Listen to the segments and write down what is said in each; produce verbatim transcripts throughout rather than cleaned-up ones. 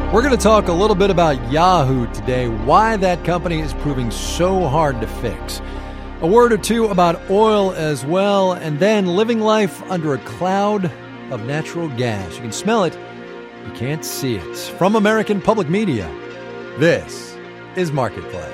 We're going to talk a little bit about Yahoo today, why that company is proving so hard to fix. A word or two about oil as well, and then living life under a cloud of natural gas. You can smell it, you can't see it. From American Public Media, this is Marketplace.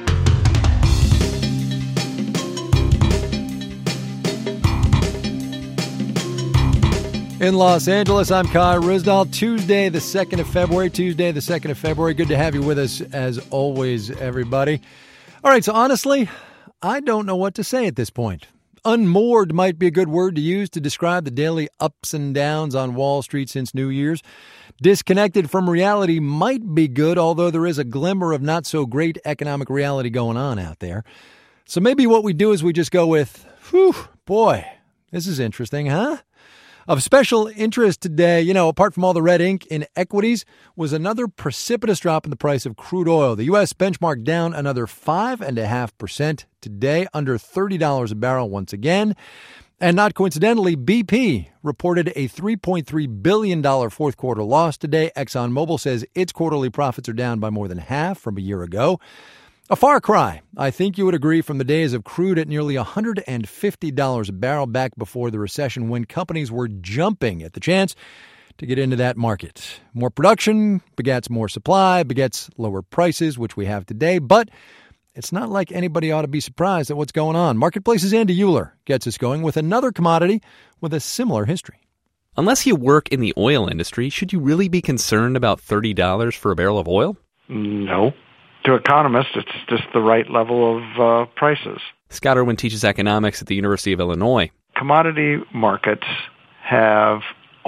In Los Angeles, I'm Kai Ryssdal. Tuesday, the second of February. Tuesday, the second of February. Good to have you with us, as always, everybody. All right, so honestly, I don't know what to say at this point. Unmoored might be a good word to use to describe the daily ups and downs on Wall Street since New Year's. Disconnected from reality might be good, although there is a glimmer of not-so-great economic reality going on out there. So maybe what we do is we just go with, whew, boy, this is interesting, huh? Of special interest today, you know, apart from all the red ink in equities, was another precipitous drop in the price of crude oil. The U S benchmark down another five point five percent today, under thirty dollars a barrel once again. And not coincidentally, B P reported a three point three billion dollars fourth quarter loss today. ExxonMobil says its quarterly profits are down by more than half from a year ago. A far cry, I think you would agree, from the days of crude at nearly one hundred fifty dollars a barrel back before the recession, when companies were jumping at the chance to get into that market. More production begets more supply, begets lower prices, which we have today. But it's not like anybody ought to be surprised at what's going on. Marketplace's Andy Euler gets us going with another commodity with a similar history. Unless you work in the oil industry, should you really be concerned about thirty dollars for a barrel of oil? No. To economists, it's just the right level of uh, prices. Scott Irwin teaches economics at the University of Illinois. Commodity markets have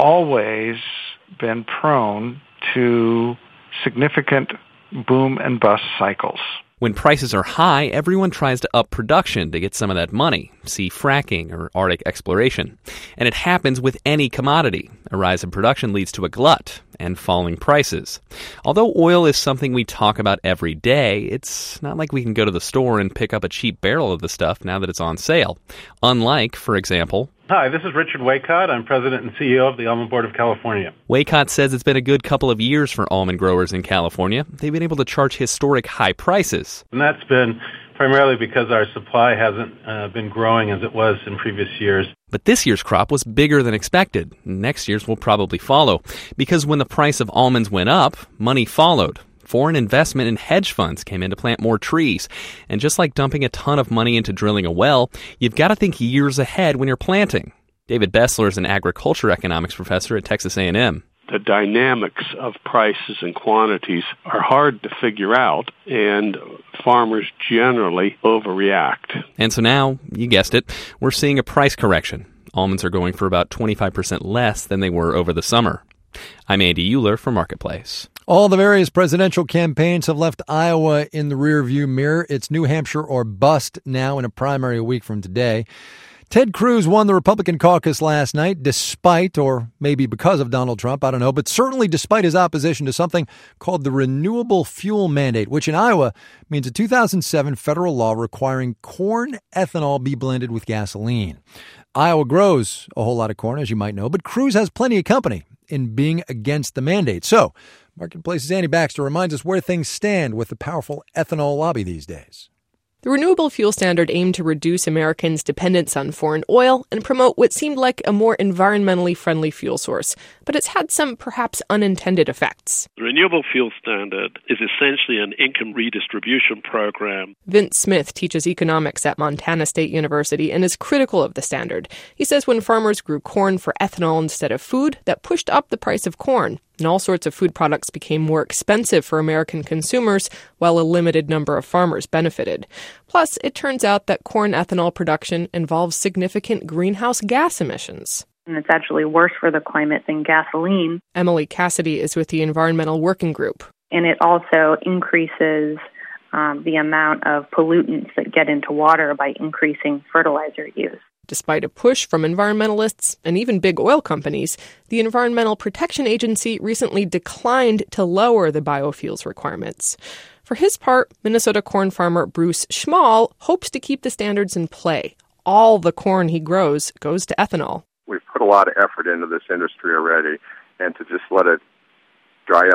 always been prone to significant boom and bust cycles. When prices are high, everyone tries to up production to get some of that money. See fracking or Arctic exploration. And it happens with any commodity. A rise in production leads to a glut and falling prices. Although oil is something we talk about every day, it's not like we can go to the store and pick up a cheap barrel of the stuff now that it's on sale. Unlike, for example... Hi, this is Richard Waycott. I'm president and C E O of the Almond Board of California. Waycott says it's been a good couple of years for almond growers in California. They've been able to charge historic high prices. And that's been primarily because our supply hasn't uh, been growing as it was in previous years. But this year's crop was bigger than expected. Next year's will probably follow. Because when the price of almonds went up, money followed. Foreign investment in hedge funds came in to plant more trees. And just like dumping a ton of money into drilling a well, you've got to think years ahead when you're planting. David Bessler is an agriculture economics professor at Texas A and M. The dynamics of prices and quantities are hard to figure out, and farmers generally overreact. And so now, you guessed it, we're seeing a price correction. Almonds are going for about twenty-five percent less than they were over the summer. I'm Andy Euler for Marketplace. All the various presidential campaigns have left Iowa in the rearview mirror. It's New Hampshire or bust now in a primary a week from today. Ted Cruz won the Republican caucus last night, despite, or maybe because of Donald Trump, I don't know, but certainly despite his opposition to something called the Renewable Fuel Mandate, which in Iowa means a two thousand seven federal law requiring corn ethanol be blended with gasoline. Iowa grows a whole lot of corn, as you might know, but Cruz has plenty of company in being against the mandate. So, Marketplace's Andy Baxter reminds us where things stand with the powerful ethanol lobby these days. The Renewable Fuel Standard aimed to reduce Americans' dependence on foreign oil and promote what seemed like a more environmentally friendly fuel source, but it's had some perhaps unintended effects. The Renewable Fuel Standard is essentially an income redistribution program. Vince Smith teaches economics at Montana State University and is critical of the standard. He says when farmers grew corn for ethanol instead of food, that pushed up the price of corn. And all sorts of food products became more expensive for American consumers, while a limited number of farmers benefited. Plus, it turns out that corn ethanol production involves significant greenhouse gas emissions. And it's actually worse for the climate than gasoline. Emily Cassidy is with the Environmental Working Group. And it also increases um, the amount of pollutants that get into water by increasing fertilizer use. Despite a push from environmentalists and even big oil companies, the Environmental Protection Agency recently declined to lower the biofuels requirements. For his part, Minnesota corn farmer Bruce Schmall hopes to keep the standards in play. All the corn he grows goes to ethanol. We've put a lot of effort into this industry already, and to just let it dry up in a gray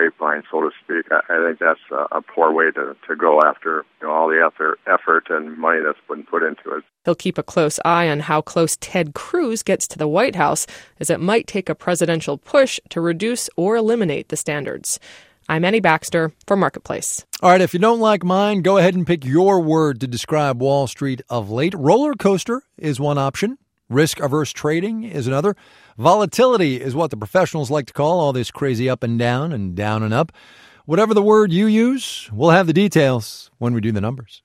grapevine, so to speak. I, I think that's a, a poor way to, to go after you know, all the effort, effort and money that's been put into it. He'll keep a close eye on how close Ted Cruz gets to the White House, as it might take a presidential push to reduce or eliminate the standards. I'm Annie Baxter for Marketplace. All right, if you don't like mine, go ahead and pick your word to describe Wall Street of late. Roller coaster is one option. Risk-averse trading is another. Volatility is what the professionals like to call all this crazy up and down and down and up. Whatever the word you use, we'll have the details when we do the numbers.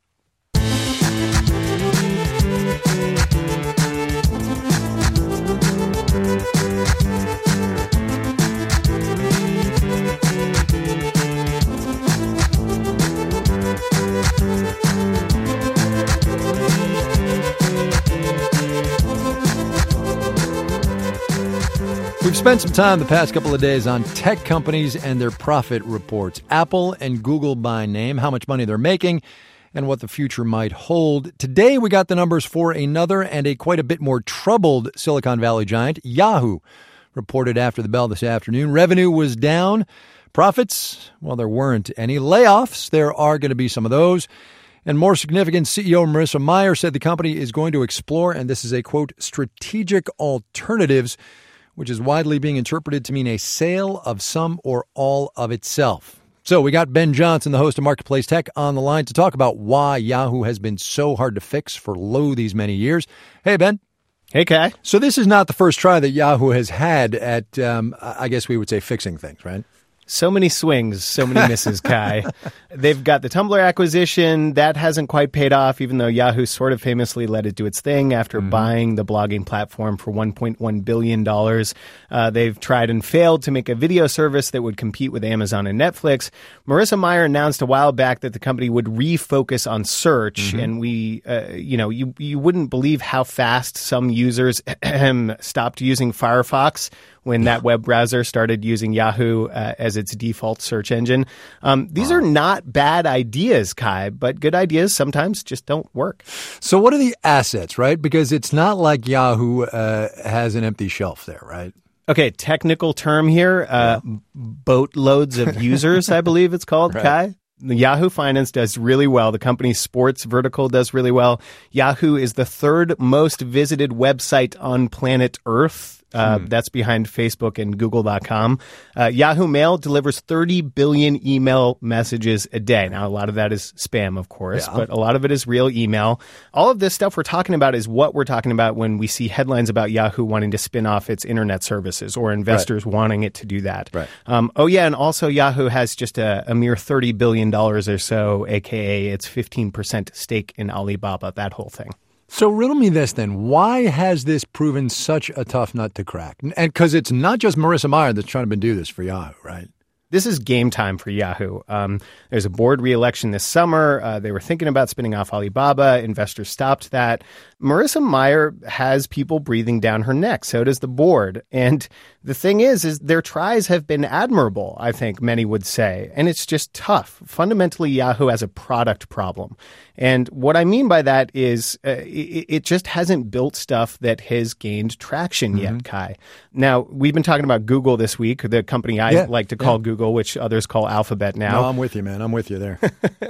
We've spent some time the past couple of days on tech companies and their profit reports. Apple and Google by name, how much money they're making, and what the future might hold. Today, we got the numbers for another and a quite a bit more troubled Silicon Valley giant, Yahoo. Reported after the bell this afternoon. Revenue was down. Profits, well, there weren't any. Layoffs, there are going to be some of those. And more significant, C E O Marissa Mayer said the company is going to explore, and this is a quote, strategic alternatives, which is widely being interpreted to mean a sale of some or all of itself. So we got Ben Johnson, the host of Marketplace Tech, on the line to talk about why Yahoo has been so hard to fix for lo these many years. Hey, Ben. Hey, Kai. So this is not the first try that Yahoo has had at, um, I guess we would say, fixing things, right? So many swings, so many misses, Kai. They've got the Tumblr acquisition. That hasn't quite paid off, even though Yahoo sort of famously let it do its thing after mm-hmm. buying the blogging platform for one point one billion dollars. Uh, they've tried and failed to make a video service that would compete with Amazon and Netflix. Marissa Mayer announced a while back that the company would refocus on search, mm-hmm. and we, uh, you know, you, you wouldn't believe how fast some users stopped using Firefox when that web browser started using Yahoo uh, as its default search engine. Um, these wow. are not bad ideas, Kai, but good ideas sometimes just don't work. So what are the assets, right? Because it's not like Yahoo uh, has an empty shelf there, right? Okay, technical term here, uh, yeah. boatloads of users, I believe it's called, right. Kai. The Yahoo Finance does really well. The company's sports vertical does really well. Yahoo is the third most visited website on planet Earth. Uh, hmm. That's behind Facebook and Google dot com. Uh, Yahoo Mail delivers thirty billion email messages a day. Now, a lot of that is spam, of course, yeah. but a lot of it is real email. All of this stuff we're talking about is what we're talking about when we see headlines about Yahoo wanting to spin off its internet services or investors right. wanting it to do that. Right. Um, oh, yeah, and also Yahoo has just a, a mere thirty billion dollars or so, a k a its fifteen percent stake in Alibaba, that whole thing. So riddle me this then. Why has this proven such a tough nut to crack? And because it's not just Marissa Mayer that's trying to do this for Yahoo, right? This is game time for Yahoo. Um, there's a board re-election this summer. Uh, they were thinking about spinning off Alibaba. Investors stopped that. Marissa Mayer has people breathing down her neck. So does the board. And the thing is, is their tries have been admirable, I think many would say. And it's just tough. Fundamentally, Yahoo has a product problem. And what I mean by that is uh, it, it just hasn't built stuff that has gained traction mm-hmm. yet, Kai. Now, we've been talking about Google this week, the company I yeah, like to call yeah. Google, which others call Alphabet now. No, I'm with you, man. I'm with you there.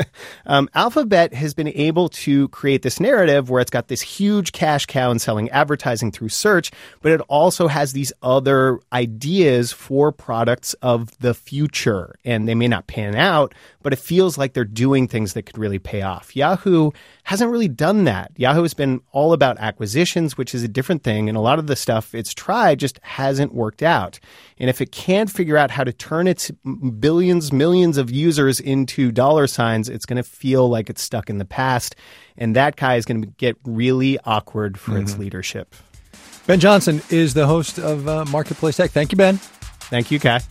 um, Alphabet has been able to create this narrative where it's got this huge cash cow and selling advertising through search, but it also has these other ideas for products of the future. And they may not pan out, but it feels like they're doing things that could really pay off. Yahoo hasn't really done that. Yahoo has been all about acquisitions, which is a different thing. And a lot of the stuff it's tried just hasn't worked out. And if it can't figure out how to turn its billions, millions of users into dollar signs, it's going to feel like it's stuck in the past. And that guy is going to get really awkward for mm-hmm. its leadership. Ben Johnson is the host of uh, Marketplace Tech. Thank you, Ben. Thank you, Kai.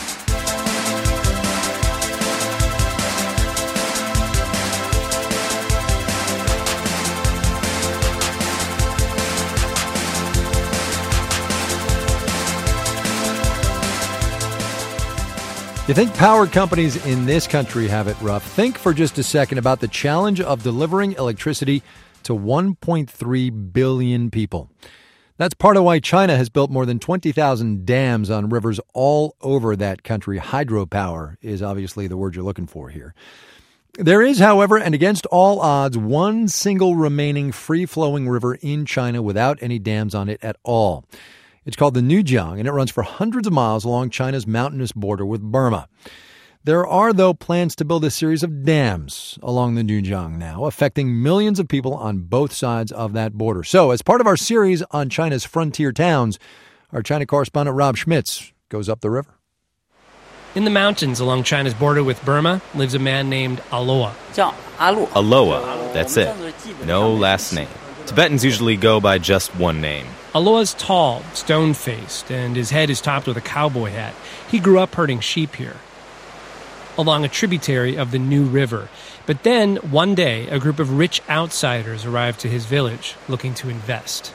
You think power companies in this country have it rough? Think for just a second about the challenge of delivering electricity to one point three billion people. That's part of why China has built more than twenty thousand dams on rivers all over that country. Hydropower is obviously the word you're looking for here. There is, however, and against all odds, one single remaining free-flowing river in China without any dams on it at all. It's called the Nujiang, and it runs for hundreds of miles along China's mountainous border with Burma. There are, though, plans to build a series of dams along the Nujiang now, affecting millions of people on both sides of that border. So, as part of our series on China's frontier towns, our China correspondent Rob Schmitz goes up the river. In the mountains along China's border with Burma lives a man named Aloa. Aloa, that's it. No last name. Tibetans usually go by just one name. Aloa's tall, stone-faced, and his head is topped with a cowboy hat. He grew up herding sheep here, along a tributary of the New River. But then, one day, a group of rich outsiders arrived to his village looking to invest.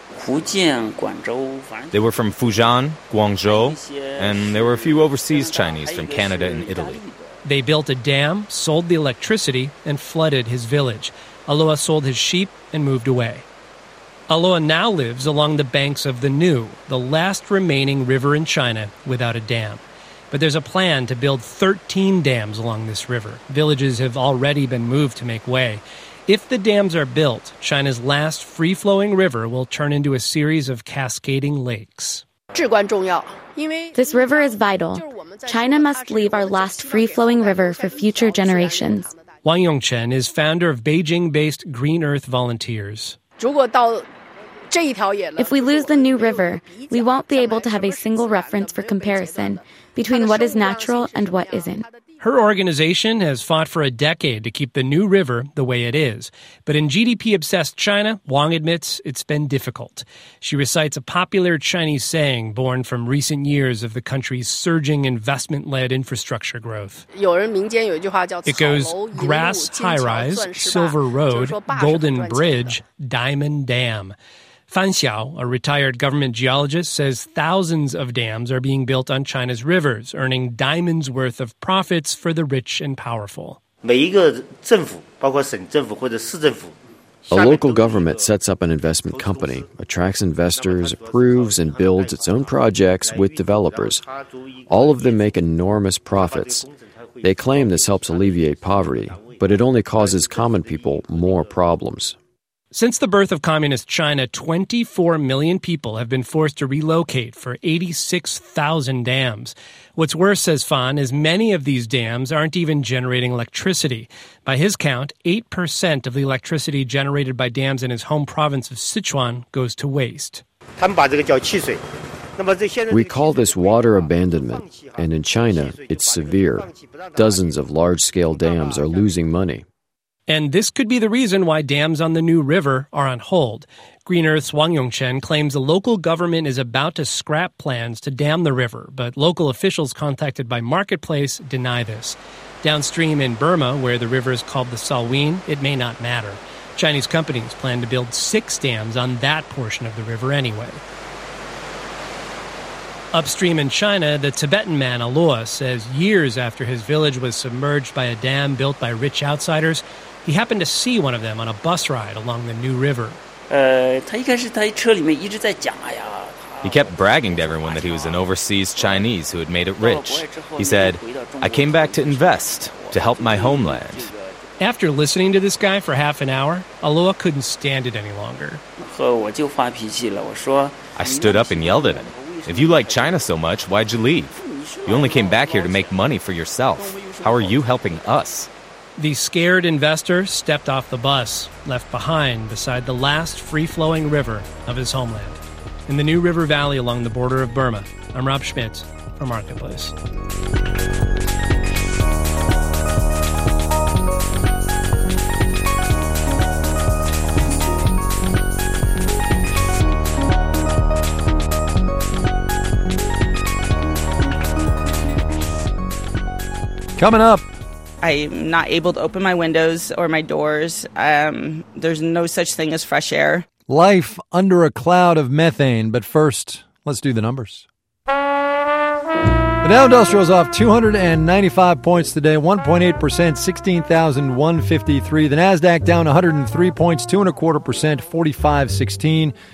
They were from Fujian, Guangzhou, and there were a few overseas Chinese from Canada and Italy. They built a dam, sold the electricity, and flooded his village. Aloa sold his sheep and moved away. Aloa now lives along the banks of the Nu, the last remaining river in China without a dam. But there's a plan to build thirteen dams along this river. Villages have already been moved to make way. If the dams are built, China's last free-flowing river will turn into a series of cascading lakes. This river is vital. China must leave our last free-flowing river for future generations. Wang Yongchen is founder of Beijing-based Green Earth Volunteers. If we lose the New River, we won't be able to have a single reference for comparison between what is natural and what isn't. Her organization has fought for a decade to keep the New River the way it is. But in G D P-obsessed China, Wang admits it's been difficult. She recites a popular Chinese saying born from recent years of the country's surging investment-led infrastructure growth. It goes grass high-rise, silver road, golden bridge, diamond dam. Fan Xiao, a retired government geologist, says thousands of dams are being built on China's rivers, earning diamonds' worth of profits for the rich and powerful. A local government sets up an investment company, attracts investors, approves and builds its own projects with developers. All of them make enormous profits. They claim this helps alleviate poverty, but it only causes common people more problems. Since the birth of communist China, twenty-four million people have been forced to relocate for eighty-six thousand dams. What's worse, says Fan, is many of these dams aren't even generating electricity. By his count, eight percent of the electricity generated by dams in his home province of Sichuan goes to waste. We call this water abandonment, and in China, it's severe. Dozens of large-scale dams are losing money. And this could be the reason why dams on the New River are on hold. Green Earth's Wang Yongchen claims the local government is about to scrap plans to dam the river, but local officials contacted by Marketplace deny this. Downstream in Burma, where the river is called the Salween, it may not matter. Chinese companies plan to build six dams on that portion of the river anyway. Upstream in China, the Tibetan man Aloa says years after his village was submerged by a dam built by rich outsiders, he happened to see one of them on a bus ride along the New River. He kept bragging to everyone that he was an overseas Chinese who had made it rich. He said, "I came back to invest, to help my homeland." After listening to this guy for half an hour, Aloa couldn't stand it any longer. I stood up and yelled at him. "If you like China so much, why'd you leave? You only came back here to make money for yourself. How are you helping us?" The scared investor stepped off the bus, left behind beside the last free-flowing river of his homeland. In the New River Valley along the border of Burma, I'm Rob Schmitz for Marketplace. Coming up. I'm not able to open my windows or my doors. Um, there's no such thing as fresh air. Life under a cloud of methane. But first, let's do the numbers. The Dow Industrial is off two hundred ninety-five points today, one point eight percent, sixteen thousand one hundred fifty-three. The NASDAQ down one hundred three points, two and a quarter percent, forty-five sixteen.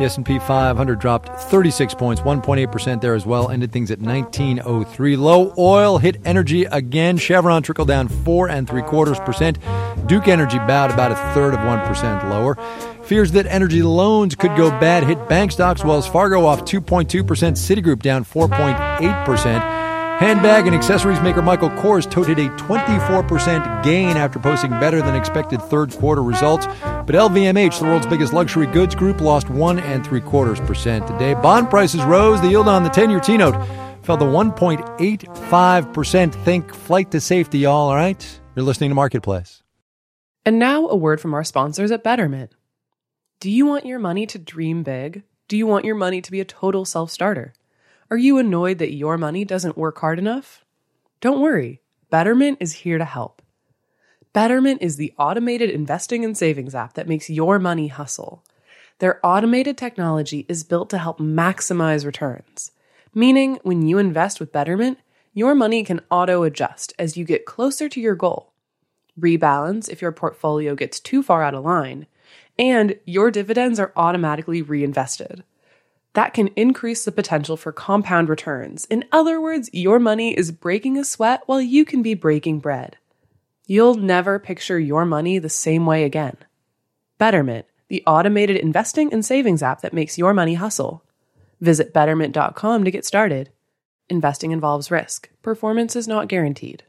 The S and P five hundred dropped thirty-six points, one point eight percent there as well. Ended things at nineteen oh three. Low oil hit energy again. Chevron trickled down four and three quarters percent. Duke Energy bowed about a third of one percent lower. Fears that energy loans could go bad hit bank stocks. Wells Fargo off two point two percent. Citigroup down four point eight percent. Handbag and accessories maker Michael Kors toted a twenty-four percent gain after posting better than expected third quarter results. But L V M H, the world's biggest luxury goods group, lost one and three quarters percent today. Bond prices rose. The yield on the ten-year T-note fell to one point eight five percent. Think flight to safety, y'all, all right? You're listening to Marketplace. And now a word from our sponsors at Betterment. Do you want your money to dream big? Do you want your money to be a total self-starter? Are you annoyed that your money doesn't work hard enough? Don't worry, Betterment is here to help. Betterment is the automated investing and savings app that makes your money hustle. Their automated technology is built to help maximize returns, meaning when you invest with Betterment, your money can auto-adjust as you get closer to your goal, rebalance if your portfolio gets too far out of line, and your dividends are automatically reinvested. That can increase the potential for compound returns. In other words, your money is breaking a sweat while you can be breaking bread. You'll never picture your money the same way again. Betterment, the automated investing and savings app that makes your money hustle. Visit betterment dot com to get started. Investing involves risk. Performance is not guaranteed.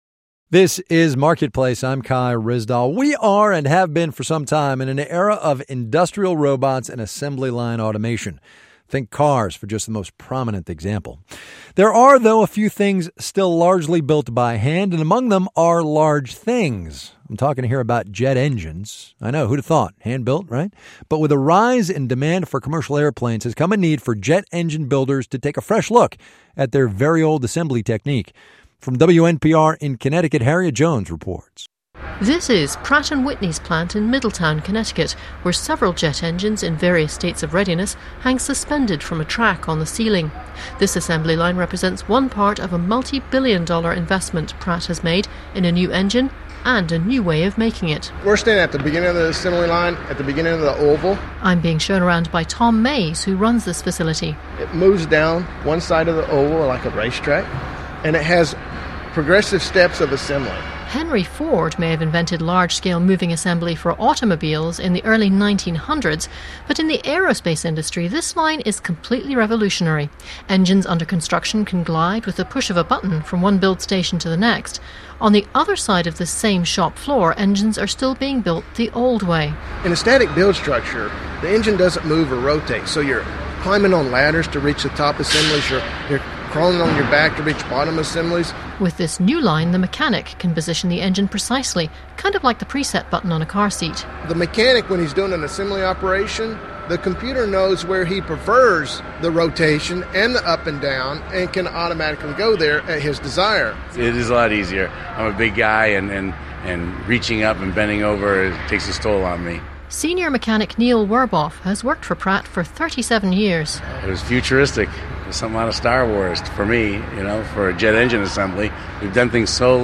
This is Marketplace. I'm Kai Ryssdal. We are and have been for some time in an era of industrial robots and assembly line automation. Think cars for just the most prominent example. There are, though, a few things still largely built by hand, and among them are large things. I'm talking here about jet engines. I know, who'd have thought? Hand-built, right? But with a rise in demand for commercial airplanes has come a need for jet engine builders to take a fresh look at their very old assembly technique. From W N P R in Connecticut, Harriet Jones reports. This is Pratt and Whitney's plant in Middletown, Connecticut, where several jet engines in various states of readiness hang suspended from a track on the ceiling. This assembly line represents one part of a multi-billion dollar investment Pratt has made in a new engine and a new way of making it. We're standing at the beginning of the assembly line, at the beginning of the oval. I'm being shown around by Tom Mays, who runs this facility. It moves down one side of the oval like a racetrack, and it has progressive steps of assembly. Henry Ford may have invented large-scale moving assembly for automobiles in the early nineteen hundreds, but in the aerospace industry, this line is completely revolutionary. Engines under construction can glide with the push of a button from one build station to the next. On the other side of the same shop floor, engines are still being built the old way. In a static build structure, the engine doesn't move or rotate, so you're climbing on ladders to reach the top assemblies, you're, you're crawling on your back to reach bottom assemblies. With this new line, the mechanic can position the engine precisely, kind of like the preset button on a car seat. The mechanic, when he's doing an assembly operation, the computer knows where he prefers the rotation and the up and down and can automatically go there at his desire. It is a lot easier. I'm a big guy, and, and, and reaching up and bending over it takes its toll on me. Senior mechanic Neil Werboff has worked for Pratt for thirty-seven years. It was futuristic. It was something out of Star Wars for me, you know, for a jet engine assembly. We've done things so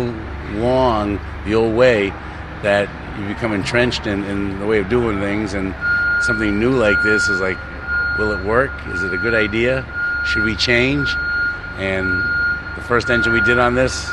long the old way that you become entrenched in, in the way of doing things, and something new like this is like, will it work? Is it a good idea? Should we change? And the first engine we did on this,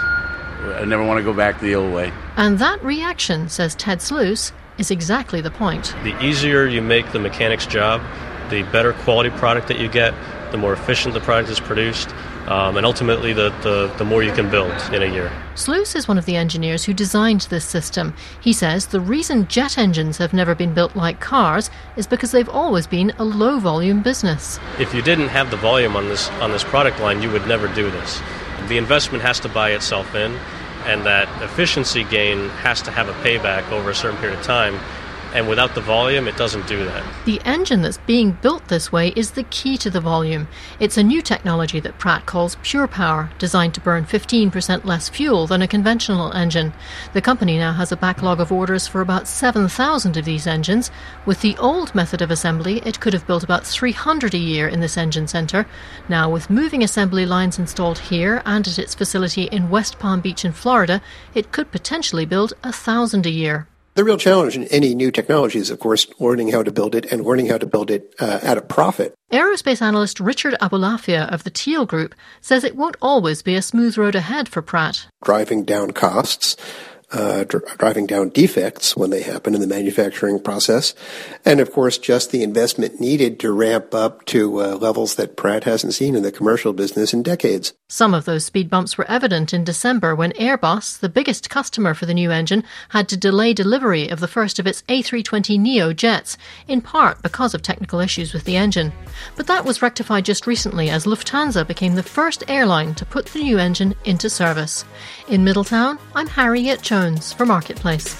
I never want to go back to the old way. And that reaction, says Ted Sluice, is exactly the point. The easier you make the mechanic's job, the better quality product that you get, the more efficient the product is produced, um, and ultimately the, the, the more you can build in a year. Sluice is one of the engineers who designed this system. He says the reason jet engines have never been built like cars is because they've always been a low-volume business. If you didn't have the volume on this on this product line, you would never do this. The investment has to buy itself in, and that efficiency gain has to have a payback over a certain period of time. And without the volume, it doesn't do that. The engine that's being built this way is the key to the volume. It's a new technology that Pratt calls Pure Power, designed to burn fifteen percent less fuel than a conventional engine. The company now has a backlog of orders for about seven thousand of these engines. With the old method of assembly, it could have built about three hundred a year in this engine centre. Now, with moving assembly lines installed here and at its facility in West Palm Beach in Florida, it could potentially build a thousand a year. The real challenge in any new technology is, of course, learning how to build it and learning how to build it uh, at a profit. Aerospace analyst Richard Abulafia of the Teal Group says it won't always be a smooth road ahead for Pratt. Driving down costs, uh, dr- driving down defects when they happen in the manufacturing process, and, of course, just the investment needed to ramp up to uh, levels that Pratt hasn't seen in the commercial business in decades. Some of those speed bumps were evident in December when Airbus, the biggest customer for the new engine, had to delay delivery of the first of its A three twenty neo jets, in part because of technical issues with the engine. But that was rectified just recently as Lufthansa became the first airline to put the new engine into service. In Middletown, I'm Harriet Jones for Marketplace.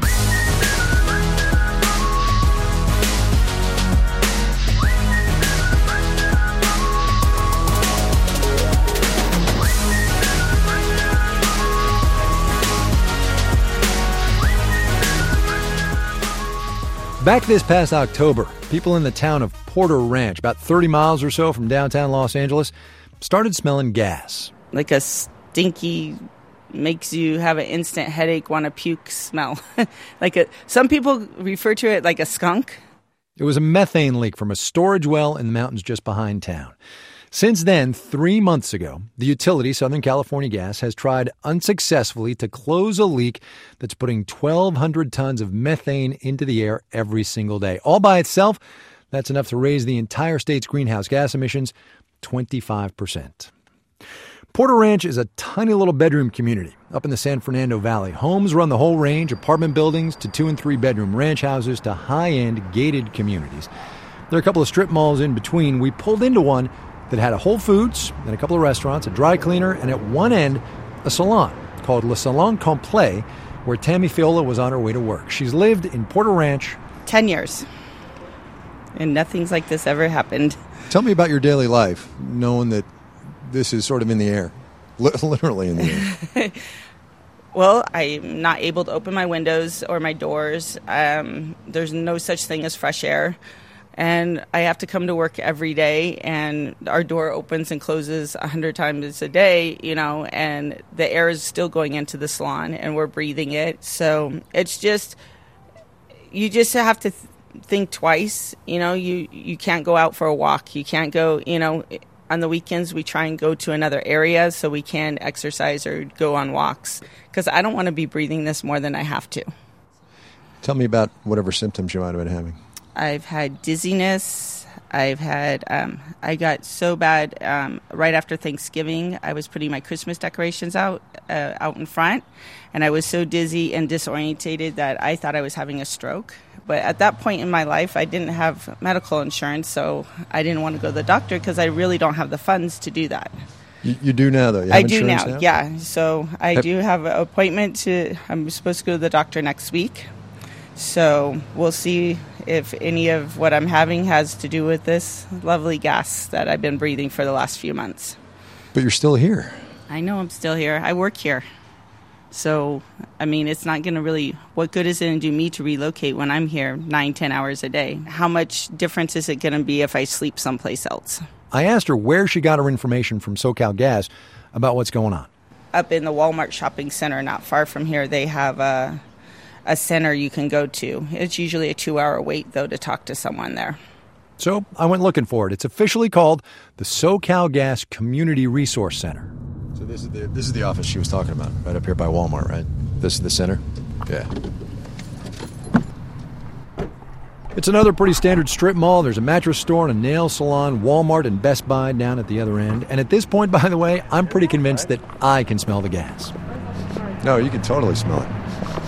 Back this past October, people in the town of Porter Ranch, about thirty miles or so from downtown Los Angeles, started smelling gas. Like a stinky, makes you have an instant headache, want to puke smell. like a, some people refer to it like a skunk. It was a methane leak from a storage well in the mountains just behind town. Since then, three months ago, the utility, Southern California Gas, has tried unsuccessfully to close a leak that's putting twelve hundred tons of methane into the air every single day. All by itself, that's enough to raise the entire state's greenhouse gas emissions twenty-five percent. Porter Ranch is a tiny little bedroom community up in the San Fernando Valley. Homes run the whole range, apartment buildings to two- and three-bedroom ranch houses to high-end gated communities. There are a couple of strip malls in between. We pulled into one that had a Whole Foods and a couple of restaurants, a dry cleaner, and at one end, a salon called Le Salon Complet, where Tammy Fiola was on her way to work. She's lived in Porter Ranch Ten years. And nothing's like this ever happened. Tell me about your daily life, knowing that this is sort of in the air, literally in the air. Well, I'm not able to open my windows or my doors. Um, there's no such thing as fresh air. And I have to come to work every day, and our door opens and closes a hundred times a day, you know, and the air is still going into the salon, and we're breathing it. So it's just, you just have to th- think twice. You know, you, you can't go out for a walk. You can't go, you know, on the weekends we try and go to another area so we can exercise or go on walks, because I don't want to be breathing this more than I have to. Tell me about whatever symptoms you might have been having. I've had dizziness. I've had, um, I got so bad um, right after Thanksgiving. I was putting my Christmas decorations out, uh, out in front, and I was so dizzy and disorientated that I thought I was having a stroke. But at that point in my life, I didn't have medical insurance, so I didn't want to go to the doctor because I really don't have the funds to do that. You, you do now, though? You have I do now, now, yeah. So I have, do have an appointment to, I'm supposed to go to the doctor next week. So we'll see if any of what I'm having has to do with this lovely gas that I've been breathing for the last few months. But you're still here. I know I'm still here. I work here. So, I mean, it's not going to really, what good is it going to do me to relocate when I'm here nine, ten hours a day? How much difference is it going to be if I sleep someplace else? I asked her where she got her information from SoCal Gas about what's going on. Up in the Walmart shopping center, not far from here, they have a... a center you can go to. It's usually a two-hour wait, though, to talk to someone there. So I went looking for it. It's officially called the SoCal Gas Community Resource Center. So this is the this is the office she was talking about, right up here by Walmart, right? This is the center? Yeah. It's another pretty standard strip mall. There's a mattress store and a nail salon, Walmart and Best Buy down at the other end. And at this point, by the way, I'm pretty convinced that I can smell the gas. No, you can totally smell it.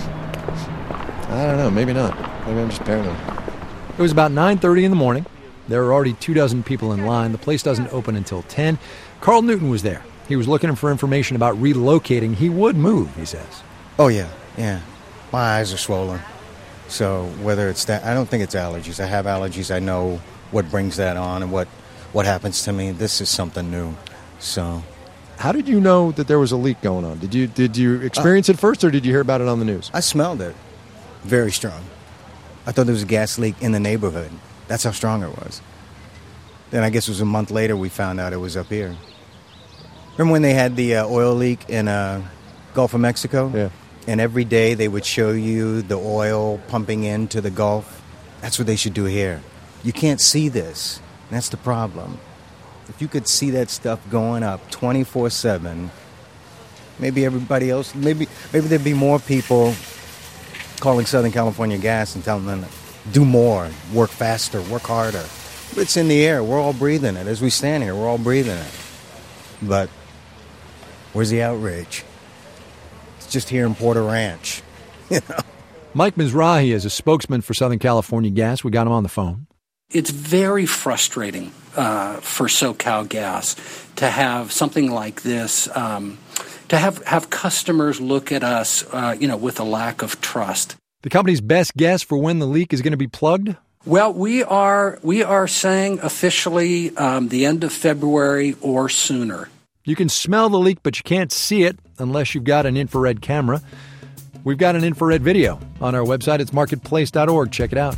I don't know, maybe not. Maybe I'm just paranoid. It was about nine thirty in the morning. There were already two dozen people in line. The place doesn't open until ten. Carl Newton was there. He was looking for information about relocating. He would move, he says. Oh, yeah, yeah. My eyes are swollen. So whether it's that, I don't think it's allergies. I have allergies. I know what brings that on and what, what happens to me. This is something new, so... How did you know that there was a leak going on? Did you, did you experience uh, it first, or did you hear about it on the news? I smelled it. Very strong. I thought there was a gas leak in the neighborhood. That's how strong it was. Then I guess it was a month later we found out it was up here. Remember when they had the uh, oil leak in uh, Gulf of Mexico? Yeah. and every day they would show you the oil pumping into the Gulf. That's what they should do here. You can't see this. And that's the problem. If you could see that stuff going up twenty-four seven, maybe everybody else, maybe maybe there'd be more people calling Southern California Gas and telling them to do more, work faster, work harder. But it's in the air. We're all breathing it. As we stand here, we're all breathing it. But where's the outrage? It's just here in Porter Ranch. You know? Mike Mizrahi is a spokesman for Southern California Gas. We got him on the phone. It's very frustrating uh, for SoCal Gas to have something like this, um, to have, have customers look at us, uh, you know, with a lack of trust. The company's best guess for when the leak is going to be plugged? Well, we are we are saying officially um, the end of February or sooner. You can smell the leak, but you can't see it unless you've got an infrared camera. We've got an infrared video on our website. It's marketplace dot org. Check it out.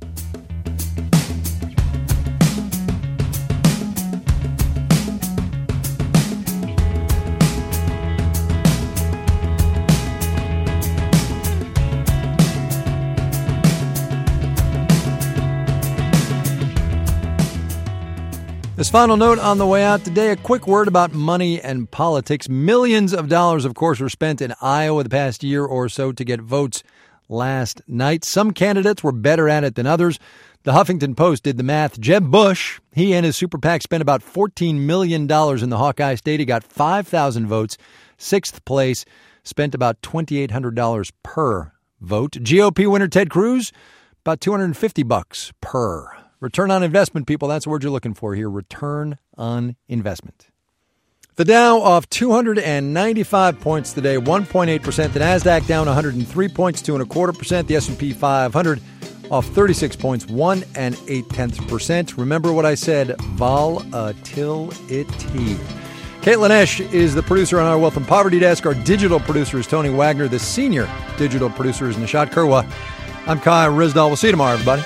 This final note on the way out today, a quick word about money and politics. Millions of dollars, of course, were spent in Iowa the past year or so to get votes last night. Some candidates were better at it than others. The Huffington Post did the math. Jeb Bush, he and his super PAC spent about fourteen million dollars in the Hawkeye State. He got five thousand votes. Sixth place, spent about twenty-eight hundred dollars per vote. G O P winner Ted Cruz, about two hundred fifty bucks per. Return on investment, people. That's the word you're looking for here. Return on investment. The Dow off two hundred ninety-five points today, one point eight percent. The NASDAQ down one hundred three points, two and a quarter percent. The S and P five hundred off thirty-six points, one and eight tenths percent. Remember what I said, volatility. Caitlin Esch is the producer on our Wealth and Poverty Desk. Our digital producer is Tony Wagner. The senior digital producer is Nishat Kurwa. I'm Kai Ryssdal. We'll see you tomorrow, everybody.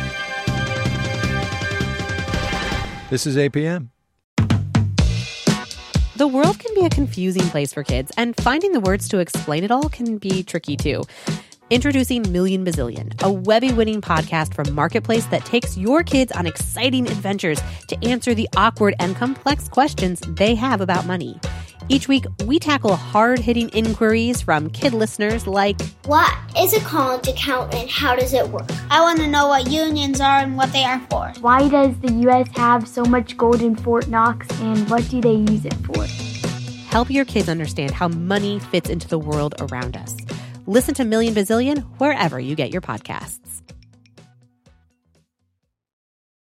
This is A P M. The world can be a confusing place for kids, and finding the words to explain it all can be tricky too. Introducing Million Bazillion, a Webby-winning podcast from Marketplace that takes your kids on exciting adventures to answer the awkward and complex questions they have about money. Each week, we tackle hard-hitting inquiries from kid listeners like, what is a college account and how does it work? I want to know what unions are and what they are for. Why does the U S have so much gold in Fort Knox and what do they use it for? Help your kids understand how money fits into the world around us. Listen to Million Bazillion wherever you get your podcasts.